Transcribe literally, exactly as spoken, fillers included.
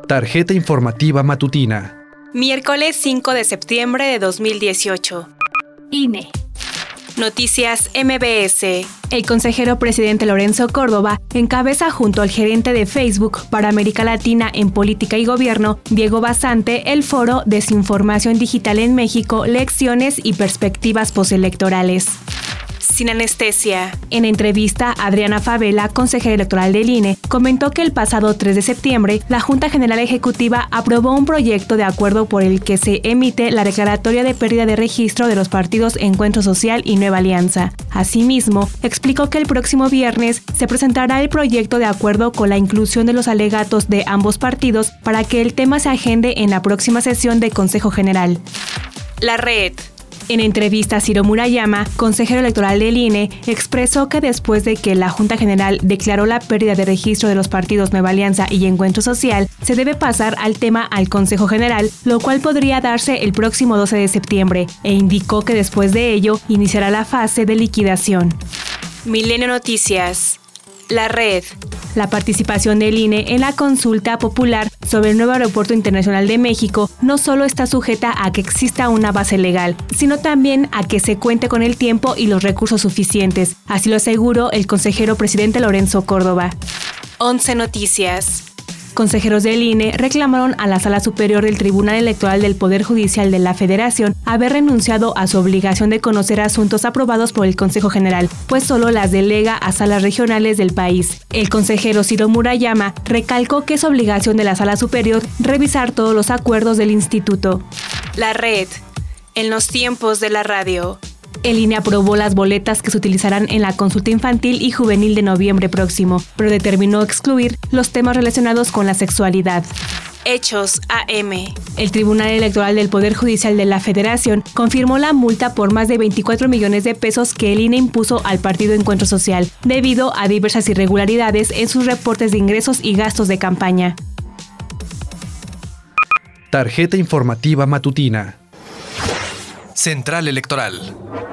Tarjeta informativa matutina. Miércoles cinco de septiembre de dos mil dieciocho. I N E. Noticias M B S. El consejero presidente Lorenzo Córdoba encabeza junto al gerente de Facebook para América Latina en Política y Gobierno, Diego Basante, el foro Desinformación Digital en México, lecciones y perspectivas postelectorales. Sin anestesia. En entrevista, Adriana Favela, consejera electoral del I N E, comentó que el pasado tres de septiembre, la Junta General Ejecutiva aprobó un proyecto de acuerdo por el que se emite la declaratoria de pérdida de registro de los partidos Encuentro Social y Nueva Alianza. Asimismo, explicó que el próximo viernes se presentará el proyecto de acuerdo con la inclusión de los alegatos de ambos partidos para que el tema se agende en la próxima sesión de Consejo General. La red. En entrevista, Ciro Murayama, consejero electoral del I N E, expresó que después de que la Junta General declaró la pérdida de registro de los partidos Nueva Alianza y Encuentro Social, se debe pasar al tema al Consejo General, lo cual podría darse el próximo doce de septiembre, e indicó que después de ello iniciará la fase de liquidación. Milenio Noticias. La red. La participación del I N E en la consulta popular sobre el nuevo Aeropuerto Internacional de México no solo está sujeta a que exista una base legal, sino también a que se cuente con el tiempo y los recursos suficientes. Así lo aseguró el consejero presidente Lorenzo Córdoba. once Noticias. Consejeros del I N E reclamaron a la Sala Superior del Tribunal Electoral del Poder Judicial de la Federación haber renunciado a su obligación de conocer asuntos aprobados por el Consejo General, pues solo las delega a salas regionales del país. El consejero Ciro Murayama recalcó que es obligación de la Sala Superior revisar todos los acuerdos del instituto. La red. En los tiempos de la radio. El I N E aprobó las boletas que se utilizarán en la consulta infantil y juvenil de noviembre próximo, pero determinó excluir los temas relacionados con la sexualidad. Hechos A M. El Tribunal Electoral del Poder Judicial de la Federación confirmó la multa por más de veinticuatro millones de pesos que el I N E impuso al Partido Encuentro Social, debido a diversas irregularidades en sus reportes de ingresos y gastos de campaña. Tarjeta informativa matutina. Central Electoral.